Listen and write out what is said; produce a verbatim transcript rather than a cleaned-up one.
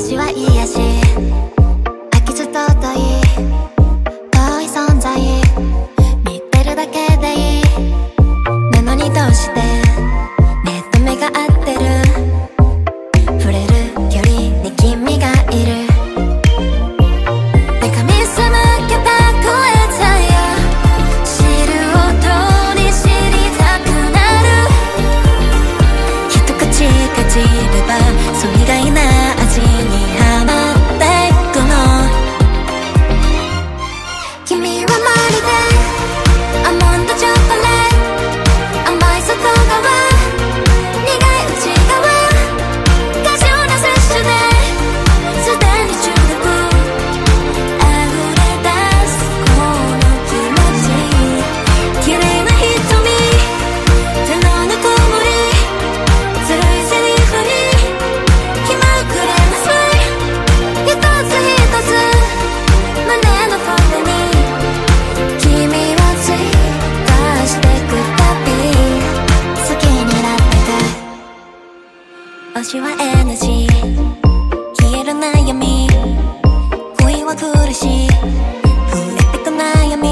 推しは癒し飽きずと遠い遠い存在見てるだけでいいなのにどうして目と目が合ってる触れる距離に君がいる目が見せ向けた声だよ知る音に知りたくなる一口かじればそう意外な味にハマっていくの君はまるでアーモンドチョコレート甘い外側苦い内側過剰な摂取ですでに中毒溢れ出すこの気持ち綺麗な瞳手のぬくもりずるいセリフに気まぐれなスマイル一つ一つ胸の骨に君を追加してくたび好きになってく推しはエナジー消える悩み恋は苦しい増えてく悩み